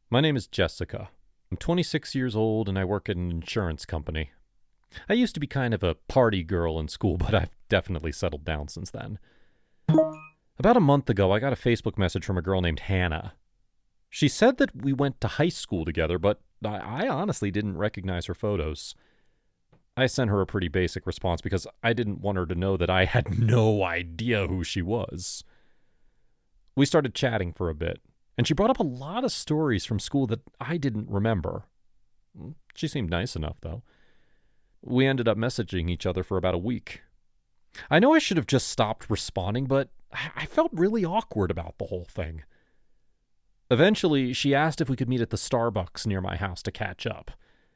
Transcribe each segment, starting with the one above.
My name is Jessica. I'm 26 years old and I work at an insurance company. I used to be kind of a party girl in school, but I've definitely settled down since then. About a month ago, I got a Facebook message from a girl named Hannah. She said that we went to high school together, but I honestly didn't recognize her photos. I sent her a pretty basic response because I didn't want her to know that I had no idea who she was. We started chatting for a bit, and she brought up a lot of stories from school that I didn't remember. She seemed nice enough, though. We ended up messaging each other for about a week. I know I should have just stopped responding, but I felt really awkward about the whole thing. Eventually, she asked if we could meet at the Starbucks near my house to catch up.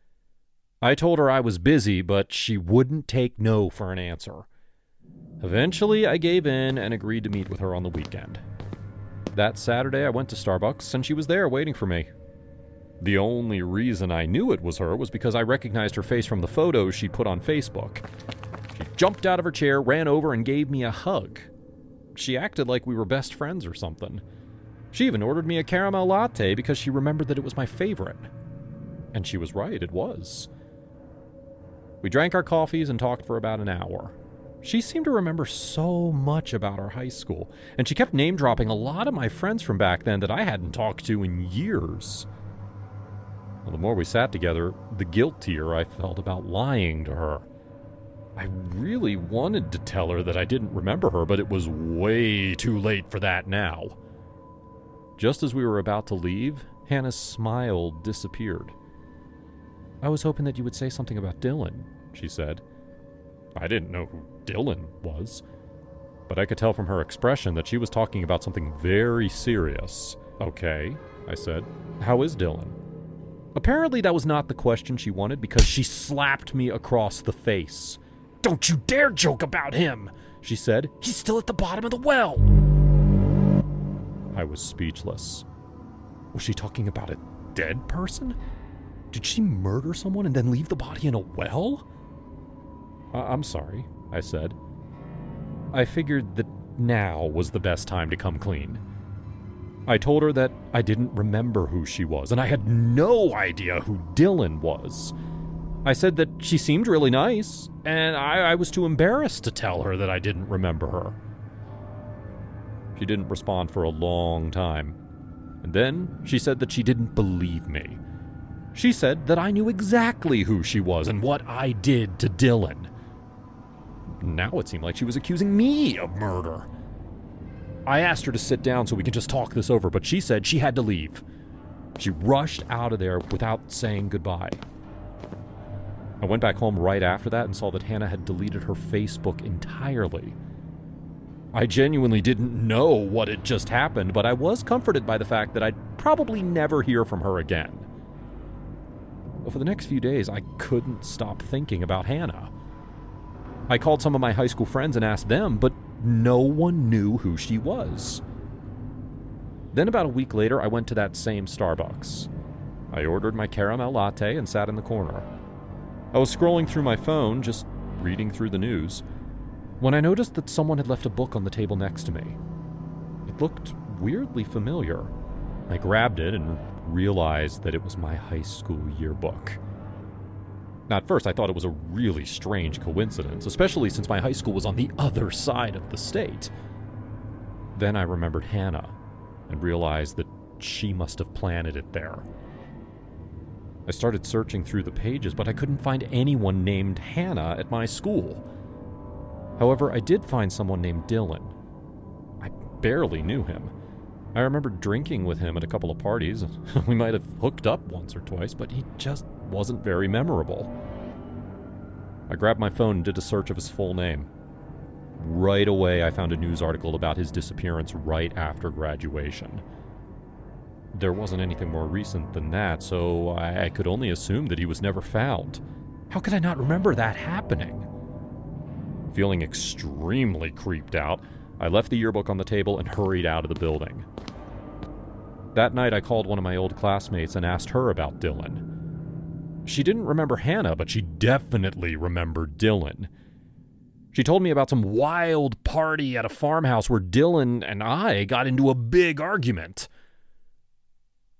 I told her I was busy, but she wouldn't take no for an answer. Eventually, I gave in and agreed to meet with her on the weekend. That Saturday, I went to Starbucks, and she was there waiting for me. The only reason I knew it was her was because I recognized her face from the photos she put on Facebook. She jumped out of her chair, ran over, and gave me a hug. She acted like we were best friends or something. She even ordered me a caramel latte because she remembered that it was my favorite. And she was right, it was. We drank our coffees and talked for about an hour. She seemed to remember so much about our high school, and she kept name-dropping a lot of my friends from back then that I hadn't talked to in years. Well, the more we sat together, the guiltier I felt about lying to her. I really wanted to tell her that I didn't remember her, but it was way too late for that now. Just as we were about to leave, Hannah's smile disappeared. "I was hoping that you would say something about Dylan," she said. I didn't know who Dylan was, but I could tell from her expression that she was talking about something very serious. "Okay," I said. "How is Dylan?" Apparently that was not the question she wanted because she slapped me across the face. "Don't you dare joke about him," she said. "He's still at the bottom of the well." I was speechless. Was she talking about a dead person? Did she murder someone and then leave the body in a well? I'm sorry, I said. I figured that now was the best time to come clean. I told her that I didn't remember who she was, and I had no idea who Dylan was. I said that she seemed really nice, and I was too embarrassed to tell her that I didn't remember her. She didn't respond for a long time, and then she said that she didn't believe me. She said that I knew exactly who she was and what I did to Dylan. Now it seemed like she was accusing me of murder. I asked her to sit down so we could just talk this over, but she said she had to leave. She rushed out of there without saying goodbye. I went back home right after that and saw that Hannah had deleted her Facebook entirely. I genuinely didn't know what had just happened, but I was comforted by the fact that I'd probably never hear from her again. But for the next few days, I couldn't stop thinking about Hannah. I called some of my high school friends and asked them, but no one knew who she was. Then about a week later, I went to that same Starbucks. I ordered my caramel latte and sat in the corner. I was scrolling through my phone, just reading through the news, when I noticed that someone had left a book on the table next to me. It looked weirdly familiar. I grabbed it and realized that it was my high school yearbook. At first, I thought it was a really strange coincidence, especially since my high school was on the other side of the state. Then I remembered Hannah and realized that she must have planted it there. I started searching through the pages, but I couldn't find anyone named Hannah at my school. However, I did find someone named Dylan. I barely knew him. I remember drinking with him at a couple of parties. We might have hooked up once or twice, but he just wasn't very memorable. I grabbed my phone and did a search of his full name. Right away, I found a news article about his disappearance right after graduation. There wasn't anything more recent than that, so I could only assume that he was never found. How could I not remember that happening? Feeling extremely creeped out, I left the yearbook on the table and hurried out of the building. That night, I called one of my old classmates and asked her about Dylan. She didn't remember Hannah, but she definitely remembered Dylan. She told me about some wild party at a farmhouse where Dylan and I got into a big argument.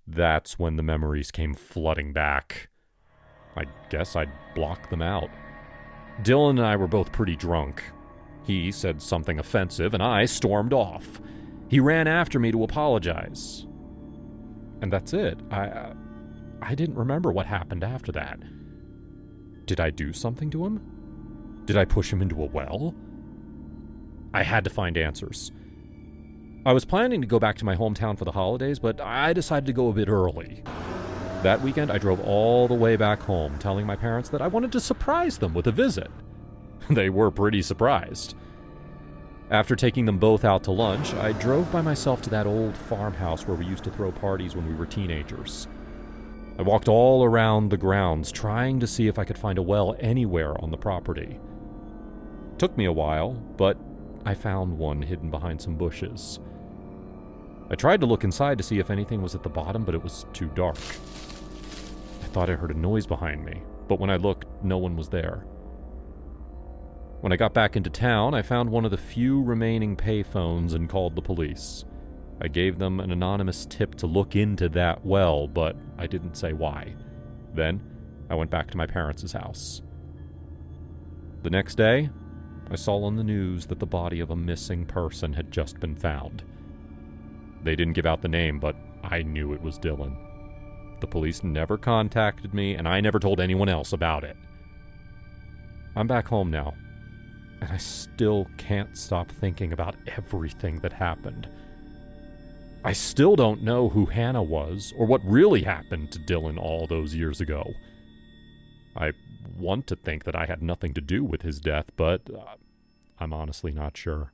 That's when the memories came flooding back. I guess I'd blocked them out. Dylan and I were both pretty drunk. He said something offensive, and I stormed off. He ran after me to apologize. And that's it. I didn't remember what happened after that. Did I do something to him? Did I push him into a well? I had to find answers. I was planning to go back to my hometown for the holidays, but I decided to go a bit early. That weekend, I drove all the way back home, telling my parents that I wanted to surprise them with a visit. They were pretty surprised. After taking them both out to lunch, I drove by myself to that old farmhouse where we used to throw parties when we were teenagers. I walked all around the grounds, trying to see if I could find a well anywhere on the property. It took me a while, but I found one hidden behind some bushes. I tried to look inside to see if anything was at the bottom, but it was too dark. I thought I heard a noise behind me, but when I looked, no one was there. When I got back into town, I found one of the few remaining payphones and called the police. I gave them an anonymous tip to look into that well, but I didn't say why. Then, I went back to my parents' house. The next day, I saw on the news that the body of a missing person had just been found. They didn't give out the name, but I knew it was Dylan. The police never contacted me, and I never told anyone else about it. I'm back home now, and I still can't stop thinking about everything that happened. I still don't know who Hannah was, or what really happened to Dylan all those years ago. I want to think that I had nothing to do with his death, but I'm honestly not sure.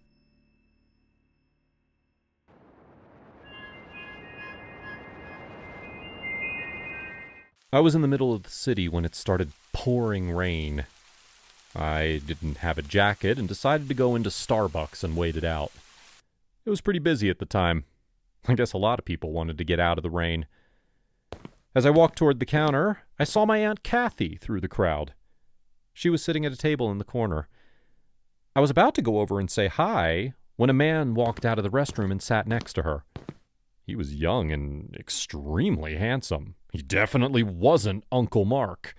I was in the middle of the city when it started pouring rain. I didn't have a jacket and decided to go into Starbucks and wait it out. It was pretty busy at the time. I guess a lot of people wanted to get out of the rain. As I walked toward the counter, I saw my Aunt Kathy through the crowd. She was sitting at a table in the corner. I was about to go over and say hi when a man walked out of the restroom and sat next to her. He was young and extremely handsome. He definitely wasn't Uncle Mark.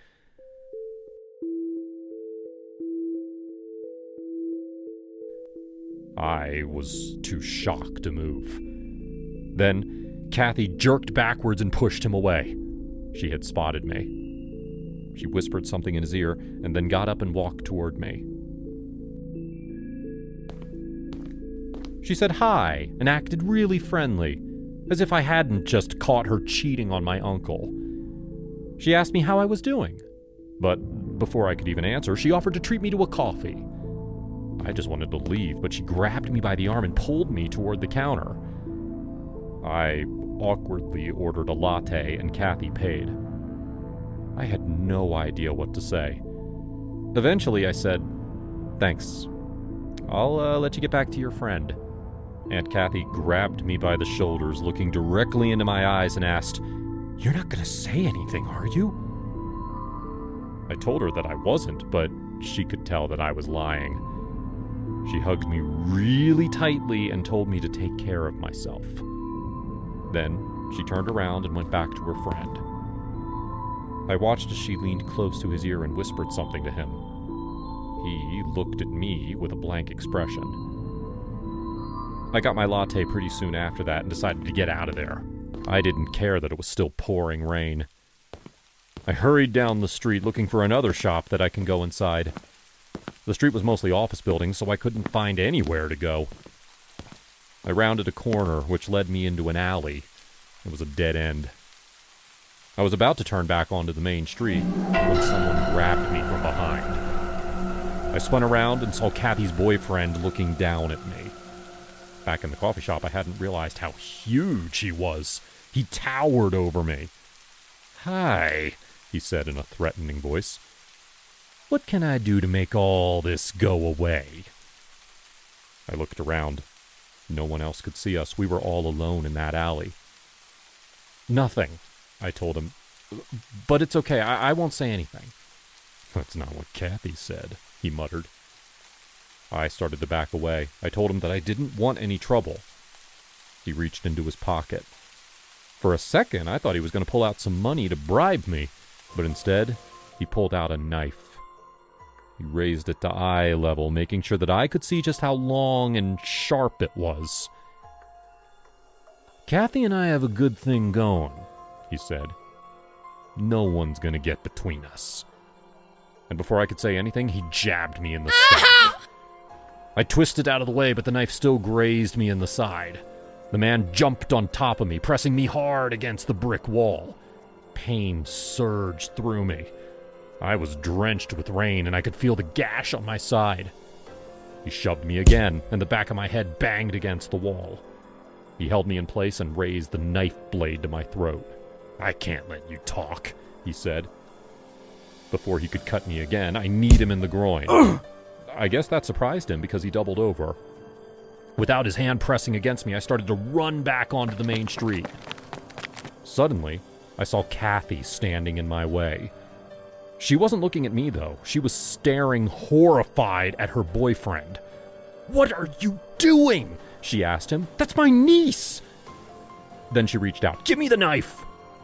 I was too shocked to move. Then, Kathy jerked backwards and pushed him away. She had spotted me. She whispered something in his ear and then got up and walked toward me. She said hi and acted really friendly, as if I hadn't just caught her cheating on my uncle. She asked me how I was doing, but before I could even answer, she offered to treat me to a coffee. I just wanted to leave, but she grabbed me by the arm and pulled me toward the counter. I awkwardly ordered a latte and Kathy paid. I had no idea what to say. Eventually I said, "Thanks. I'll let you get back to your friend." Aunt Kathy grabbed me by the shoulders, looking directly into my eyes and asked, "You're not going to say anything, are you?" I told her that I wasn't, but she could tell that I was lying. She hugged me really tightly and told me to take care of myself. Then she turned around and went back to her friend. I watched as she leaned close to his ear and whispered something to him. He looked at me with a blank expression. I got my latte pretty soon after that and decided to get out of there. I didn't care that it was still pouring rain. I hurried down the street looking for another shop that I can go inside. The street was mostly office buildings, so I couldn't find anywhere to go. I rounded a corner, which led me into an alley. It was a dead end. I was about to turn back onto the main street when someone grabbed me from behind. I spun around and saw Kathy's boyfriend looking down at me. Back in the coffee shop, I hadn't realized how huge he was. He towered over me. "Hi," he said in a threatening voice. "What can I do to make all this go away?" I looked around. No one else could see us. We were all alone in that alley. "Nothing," I told him. "But it's okay. I won't say anything." "That's not what Kathy said," he muttered. I started to back away. I told him that I didn't want any trouble. He reached into his pocket. For a second, I thought he was going to pull out some money to bribe me, but instead, he pulled out a knife. He raised it to eye level, making sure that I could see just how long and sharp it was. "Kathy and I have a good thing going," he said. "No one's going to get between us." And before I could say anything, he jabbed me in the stomach. I twisted out of the way, but the knife still grazed me in the side. The man jumped on top of me, pressing me hard against the brick wall. Pain surged through me. I was drenched with rain, and I could feel the gash on my side. He shoved me again, and the back of my head banged against the wall. He held me in place and raised the knife blade to my throat. "I can't let you talk," he said. Before he could cut me again, I kneed him in the groin. I guess that surprised him because he doubled over. Without his hand pressing against me, I started to run back onto the main street. Suddenly, I saw Kathy standing in my way. She wasn't looking at me, though. She was staring horrified at her boyfriend. "What are you doing?" she asked him. "That's my niece!" Then she reached out. "Give me the knife!"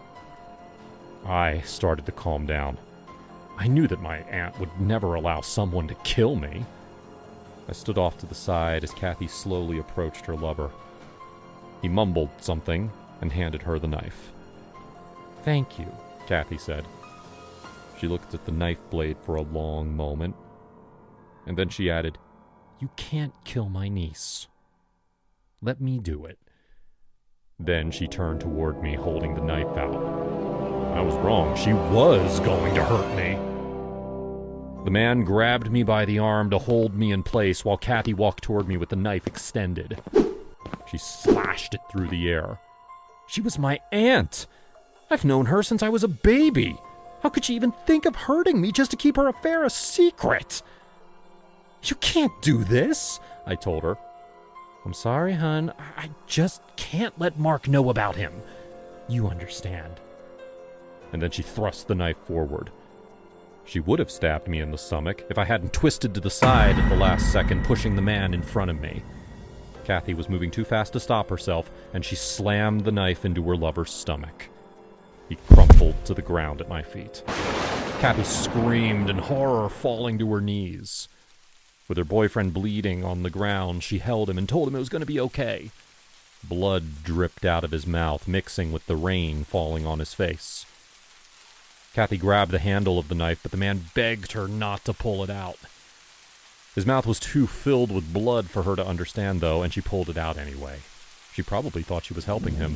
I started to calm down. I knew that my aunt would never allow someone to kill me. I stood off to the side as Kathy slowly approached her lover. He mumbled something and handed her the knife. "Thank you," Kathy said. She looked at the knife blade for a long moment, and then she added, "You can't kill my niece. Let me do it." Then she turned toward me, holding the knife out. I was wrong. She was going to hurt me. The man grabbed me by the arm to hold me in place while Kathy walked toward me with the knife extended. She slashed it through the air. She was my aunt. I've known her since I was a baby. How could she even think of hurting me just to keep her affair a secret? "You can't do this," I told her. "I'm sorry, hon. I just can't let Mark know about him. You understand." And then she thrust the knife forward. She would have stabbed me in the stomach if I hadn't twisted to the side at the last second, pushing the man in front of me. Kathy was moving too fast to stop herself, and she slammed the knife into her lover's stomach. He crumpled to the ground at my feet. Kathy screamed in horror, falling to her knees. With her boyfriend bleeding on the ground, she held him and told him it was going to be okay. Blood dripped out of his mouth, mixing with the rain falling on his face. Kathy grabbed the handle of the knife, but the man begged her not to pull it out. His mouth was too filled with blood for her to understand, though, and she pulled it out anyway. She probably thought she was helping him.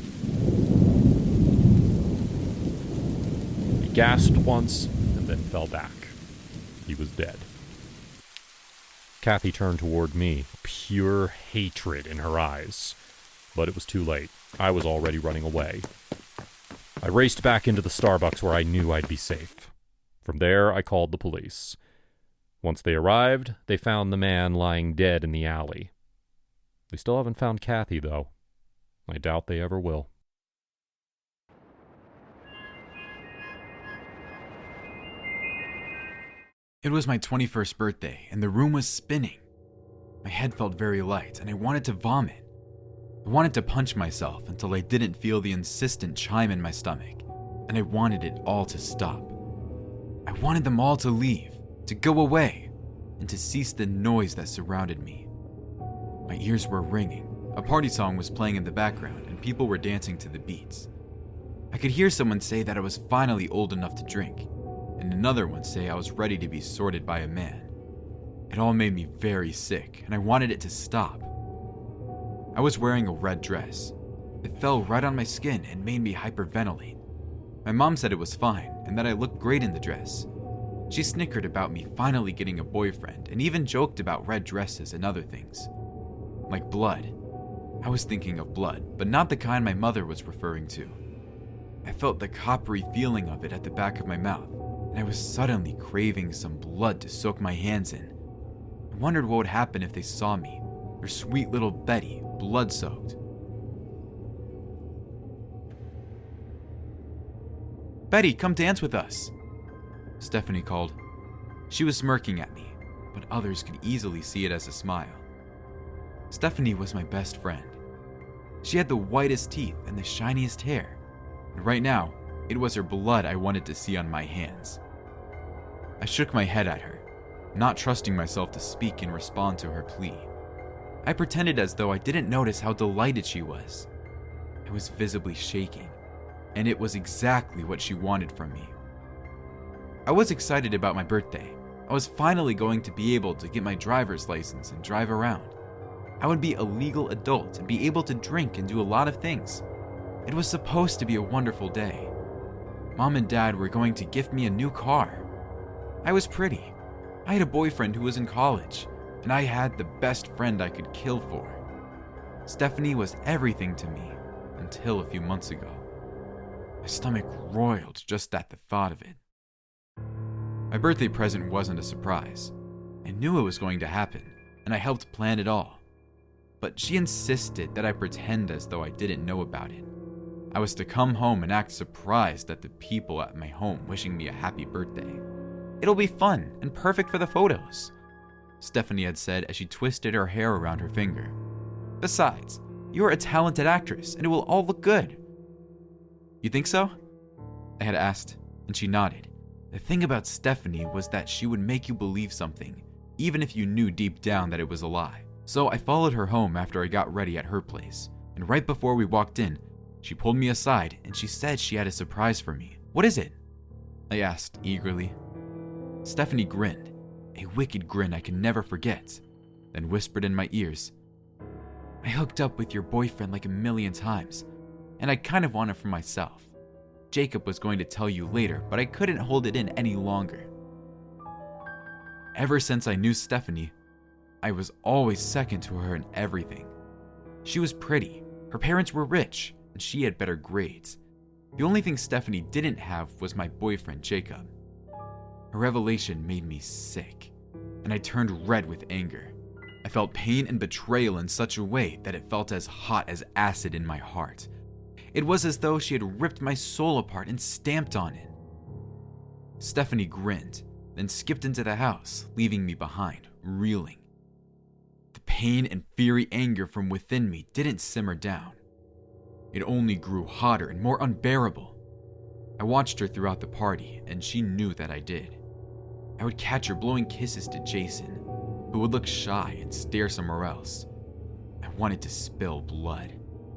He gasped once and then fell back. He was dead. Kathy turned toward me, pure hatred in her eyes. But it was too late. I was already running away. I raced back into the Starbucks where I knew I'd be safe. From there, I called the police. Once they arrived, they found the man lying dead in the alley. They still haven't found Kathy, though. I doubt they ever will. It was my 21st birthday, and the room was spinning. My head felt very light, and I wanted to vomit. I wanted to punch myself until I didn't feel the insistent chime in my stomach, and I wanted it all to stop. I wanted them all to leave, to go away, and to cease the noise that surrounded me. My ears were ringing. A party song was playing in the background, and people were dancing to the beats. I could hear someone say that I was finally old enough to drink, and another one say I was ready to be sorted by a man. It all made me very sick, and I wanted it to stop. I was wearing a red dress. It fell right on my skin and made me hyperventilate. My mom said it was fine, and that I looked great in the dress. She snickered about me finally getting a boyfriend, and even joked about red dresses and other things. Like blood. I was thinking of blood, but not the kind my mother was referring to. I felt the coppery feeling of it at the back of my mouth, and I was suddenly craving some blood to soak my hands in. I wondered what would happen if they saw me, their sweet little Betty, blood-soaked. "Betty, come dance with us," Stephanie called. She was smirking at me, but others could easily see it as a smile. Stephanie was my best friend. She had the whitest teeth and the shiniest hair, And right now, it was her blood I wanted to see on my hands. I shook my head at her, not trusting myself to speak and respond to her plea. I pretended as though I didn't notice how delighted she was. I was visibly shaking, and it was exactly what she wanted from me. I was excited about my birthday. I was finally going to be able to get my driver's license and drive around. I would be a legal adult and be able to drink and do a lot of things. It was supposed to be a wonderful day. Mom and Dad were going to gift me a new car. I was pretty. I had a boyfriend who was in college, and I had the best friend I could kill for. Stephanie was everything to me until a few months ago. My stomach roiled just at the thought of it. My birthday present wasn't a surprise. I knew it was going to happen, and I helped plan it all. But she insisted that I pretend as though I didn't know about it. I was to come home and act surprised at the people at my home wishing me a happy birthday. It'll be fun and perfect for the photos, Stephanie had said as she twisted her hair around her finger. Besides, you're a talented actress and it will all look good. You think so? I had asked, and she nodded. The thing about Stephanie was that she would make you believe something, even if you knew deep down that it was a lie. So I followed her home after I got ready at her place, and right before we walked in, she pulled me aside and she said she had a surprise for me. What is it? I asked eagerly. Stephanie grinned, a wicked grin I can never forget, then whispered in my ears, I hooked up with your boyfriend like 1,000,000 times, and I kind of want it for myself. Jacob was going to tell you later, but I couldn't hold it in any longer. Ever since I knew Stephanie, I was always second to her in everything. She was pretty, her parents were rich, and she had better grades. The only thing Stephanie didn't have was my boyfriend, Jacob. Her revelation made me sick, and I turned red with anger. I felt pain and betrayal in such a way that it felt as hot as acid in my heart. It was as though she had ripped my soul apart and stamped on it. Stephanie grinned, then skipped into the house, leaving me behind, reeling. The pain and fiery anger from within me didn't simmer down. It only grew hotter and more unbearable. I watched her throughout the party, and she knew that I did. I would catch her blowing kisses to Jason, who would look shy and stare somewhere else. I wanted to spill blood.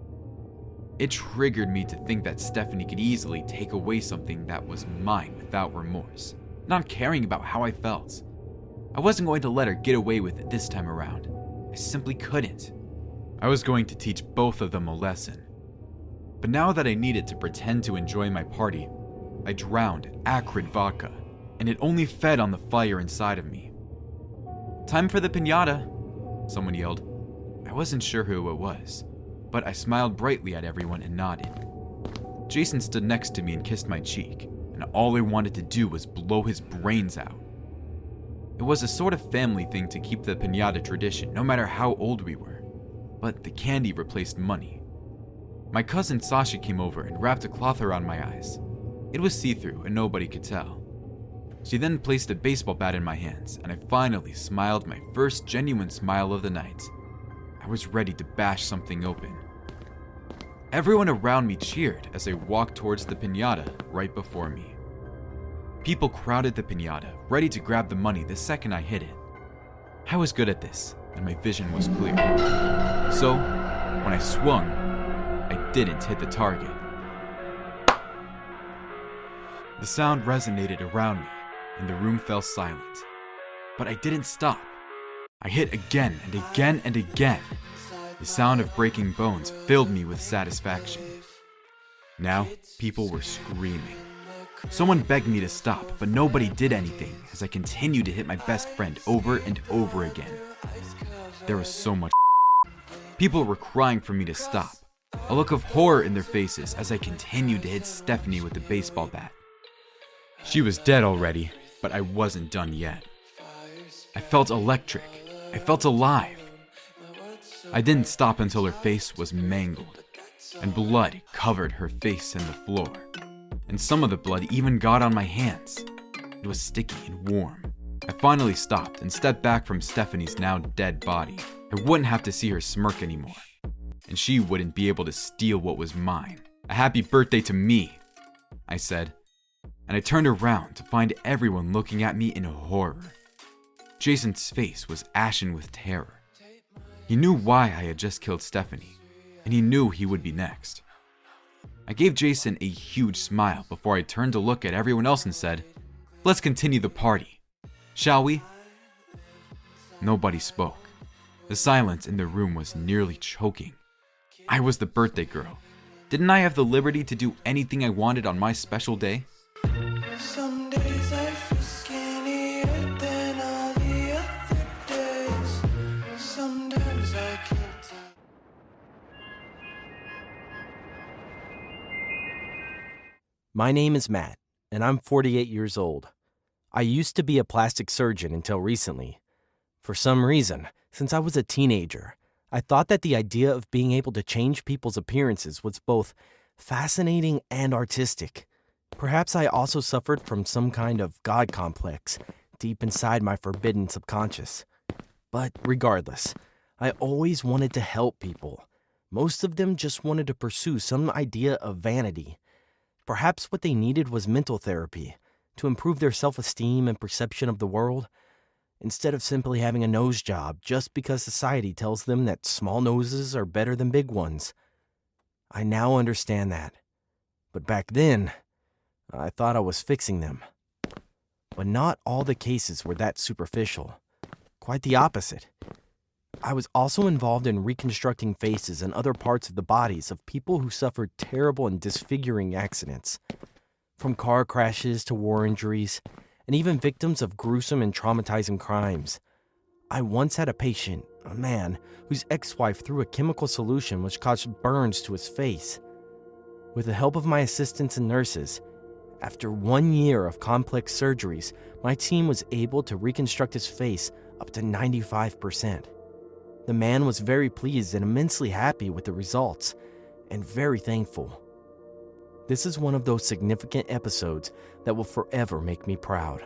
It triggered me to think that Stephanie could easily take away something that was mine without remorse, not caring about how I felt. I wasn't going to let her get away with it this time around. I simply couldn't. I was going to teach both of them a lesson. But now that I needed to pretend to enjoy my party, I drowned acrid vodka, and it only fed on the fire inside of me. Time for the piñata, someone yelled. I wasn't sure who it was, but I smiled brightly at everyone and nodded. Jason stood next to me and kissed my cheek, and all I wanted to do was blow his brains out. It was a sort of family thing to keep the piñata tradition, no matter how old we were, but the candy replaced money. My cousin Sasha came over and wrapped a cloth around my eyes. It was see-through and nobody could tell. She then placed a baseball bat in my hands, and I finally smiled my first genuine smile of the night. I was ready to bash something open. Everyone around me cheered as I walked towards the piñata right before me. People crowded the piñata, ready to grab the money the second I hit it. I was good at this, and my vision was clear. So, when I swung, I didn't hit the target. The sound resonated around me, and the room fell silent. But I didn't stop. I hit again and again and again. The sound of breaking bones filled me with satisfaction. Now, people were screaming. Someone begged me to stop, but nobody did anything as I continued to hit my best friend over and over again. There was so much. People were crying for me to stop, a look of horror in their faces as I continued to hit Stephanie with the baseball bat. She was dead already, but I wasn't done yet. I felt electric. I felt alive. I didn't stop until her face was mangled, and blood covered her face and the floor. And some of the blood even got on my hands. It was sticky and warm. I finally stopped and stepped back from Stephanie's now dead body. I wouldn't have to see her smirk anymore, and she wouldn't be able to steal what was mine. A happy birthday to me I said, and I turned around to find everyone looking at me in horror. Jason's face was ashen with terror. He knew why I had just killed Stephanie, and he knew he would be next. I gave Jason a huge smile before I turned to look at everyone else and said, "Let's continue the party, shall we?" Nobody spoke. The silence in the room was nearly choking. I was the birthday girl. Didn't I have the liberty to do anything I wanted on my special day? Some days I feel skinnier than all the other days. Sometimes I can't tell. My name is Matt, and I'm 48 years old. I used to be a plastic surgeon until recently. For some reason, since I was a teenager, I thought that the idea of being able to change people's appearances was both fascinating and artistic. Perhaps I also suffered from some kind of God complex deep inside my forbidden subconscious. But regardless, I always wanted to help people. Most of them just wanted to pursue some idea of vanity. Perhaps what they needed was mental therapy to improve their self-esteem and perception of the world, instead of simply having a nose job just because society tells them that small noses are better than big ones. I now understand that. But back then, I thought I was fixing them. But not all the cases were that superficial. Quite the opposite. I was also involved in reconstructing faces and other parts of the bodies of people who suffered terrible and disfiguring accidents. From car crashes to war injuries, and even victims of gruesome and traumatizing crimes. I once had a patient, a man, whose ex-wife threw a chemical solution which caused burns to his face. With the help of my assistants and nurses, after 1 year of complex surgeries, my team was able to reconstruct his face up to 95%. The man was very pleased and immensely happy with the results, and very thankful. This is one of those significant episodes that will forever make me proud.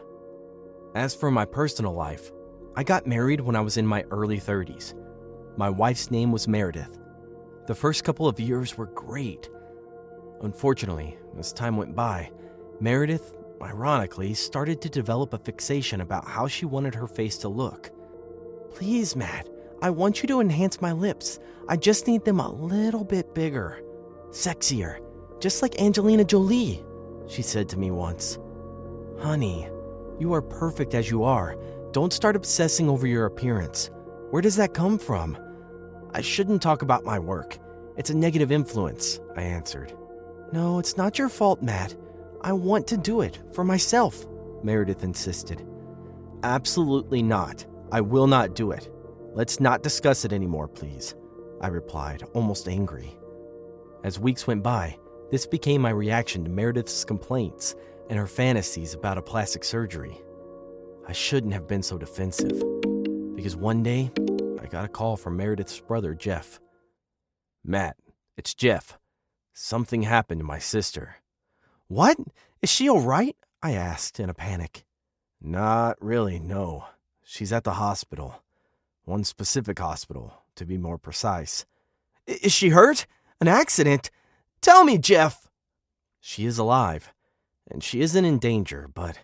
As for my personal life, I got married when I was in my early 30s. My wife's name was Meredith. The first couple of years were great. Unfortunately, as time went by, Meredith, ironically, started to develop a fixation about how she wanted her face to look. "Please, Matt, I want you to enhance my lips. I just need them a little bit bigger. Sexier. Just like Angelina Jolie," she said to me once. "Honey, you are perfect as you are. Don't start obsessing over your appearance. Where does that come from?" "I shouldn't talk about my work. It's a negative influence," I answered. "No, it's not your fault, Matt. I want to do it for myself," Meredith insisted. "Absolutely not. I will not do it. Let's not discuss it anymore, please," I replied, almost angry. As weeks went by, this became my reaction to Meredith's complaints and her fantasies about a plastic surgery. I shouldn't have been so defensive, because one day, I got a call from Meredith's brother, Jeff. "Matt, it's Jeff. Something happened to my sister." "What? Is she all right?" I asked in a panic. "Not really, no. She's at the hospital. One specific hospital, to be more precise." "Is she hurt? An accident? Tell me, Jeff." "She is alive, and she isn't in danger, but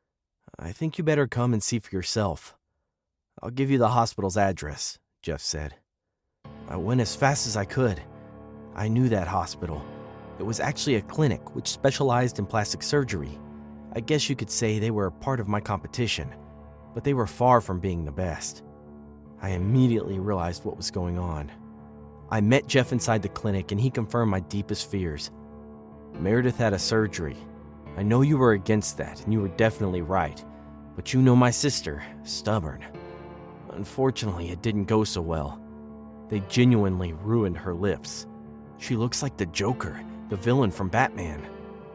I think you better come and see for yourself. I'll give you the hospital's address," Jeff said. I went as fast as I could. I knew that hospital. It was actually a clinic which specialized in plastic surgery. I guess you could say they were a part of my competition, but they were far from being the best. I immediately realized what was going on. I met Jeff inside the clinic, and he confirmed my deepest fears. "Meredith had a surgery. I know you were against that, and you were definitely right. But you know my sister, stubborn. Unfortunately, it didn't go so well. They genuinely ruined her lips. She looks like the Joker, the villain from Batman."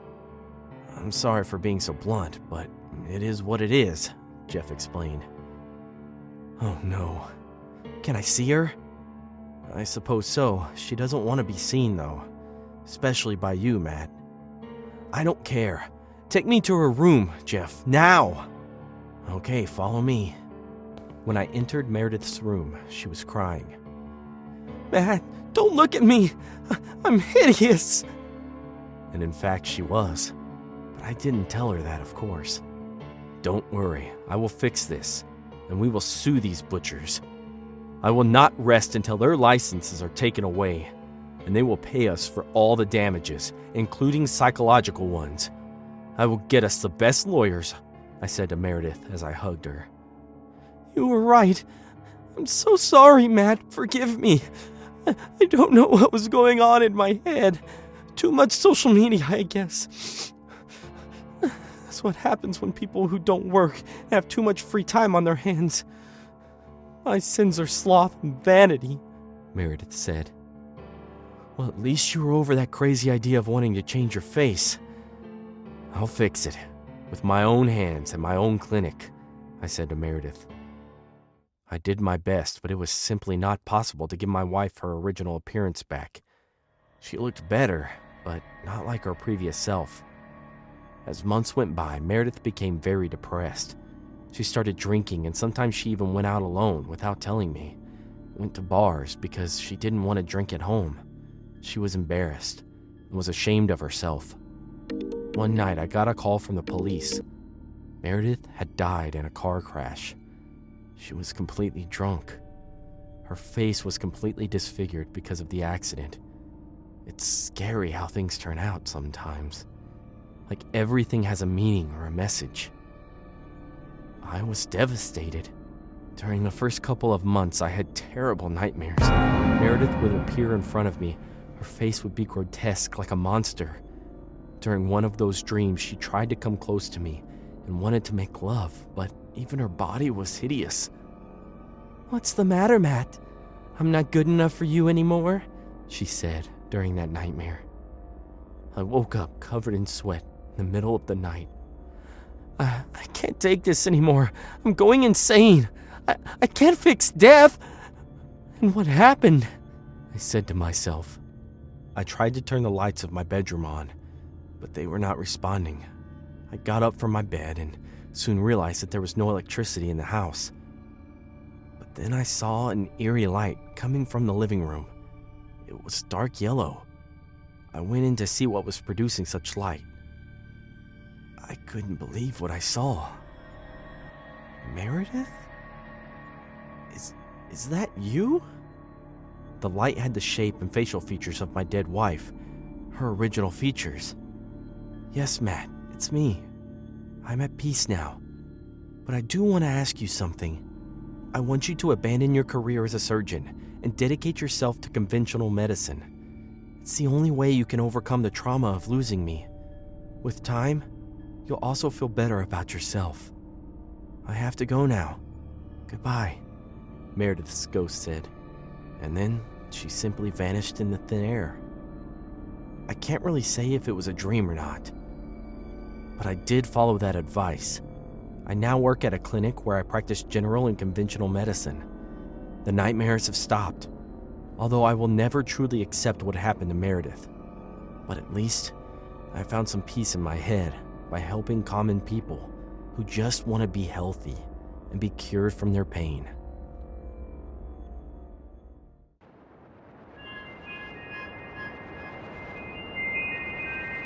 "I'm sorry for being so blunt, but it is what it is," Jeff explained. "Oh no. Can I see her?" "I suppose so. She doesn't want to be seen, though. Especially by you, Matt." "I don't care. Take me to her room, Jeff, now." "Okay, follow me." When I entered Meredith's room, she was crying. "Matt, don't look at me. I'm hideous." And in fact, she was. I didn't tell her that, of course. Don't worry, I will fix this, and we will sue these butchers. I will not rest until their licenses are taken away, and they will pay us for all the damages, including psychological ones. I will get us the best lawyers, I said to Meredith as I hugged her. You were right. I'm so sorry, Matt. Forgive me. I don't know what was going on in my head. Too much social media, I guess. That's what happens when people who don't work have too much free time on their hands. My sins are sloth and vanity, Meredith said. Well, at least you were over that crazy idea of wanting to change your face. I'll fix it, with my own hands and my own clinic, I said to Meredith. I did my best, but it was simply not possible to give my wife her original appearance back. She looked better, but not like her previous self. As months went by, Meredith became very depressed. She started drinking, and sometimes she even went out alone without telling me. Went to bars because she didn't want to drink at home. She was embarrassed and was ashamed of herself. One night, I got a call from the police. Meredith had died in a car crash. She was completely drunk. Her face was completely disfigured because of the accident. It's scary how things turn out sometimes. Like everything has a meaning or a message. I was devastated. During the first couple of months, I had terrible nightmares. Meredith would appear in front of me. Her face would be grotesque, like a monster. During one of those dreams, she tried to come close to me and wanted to make love, but even her body was hideous. What's the matter, Matt? I'm not good enough for you anymore, she said during that nightmare. I woke up covered in sweat in the middle of the night. I can't take this anymore. I'm going insane. I can't fix death. And what happened? I said to myself. I tried to turn the lights of my bedroom on, but they were not responding. I got up from my bed and soon realized that there was no electricity in the house. But then I saw an eerie light coming from the living room. It was dark yellow. I went in to see what was producing such light. I couldn't believe what I saw. Meredith? Is that you? The light had the shape and facial features of my dead wife, her original features. Yes, Matt, it's me. I'm at peace now. But I do want to ask you something. I want you to abandon your career as a surgeon and dedicate yourself to conventional medicine. It's the only way you can overcome the trauma of losing me. With time, you'll also feel better about yourself. I have to go now. Goodbye, Meredith's ghost said. And then she simply vanished in the thin air. I can't really say if it was a dream or not, but I did follow that advice. I now work at a clinic where I practice general and conventional medicine. The nightmares have stopped, although I will never truly accept what happened to Meredith. But at least I found some peace in my head by helping common people who just want to be healthy and be cured from their pain.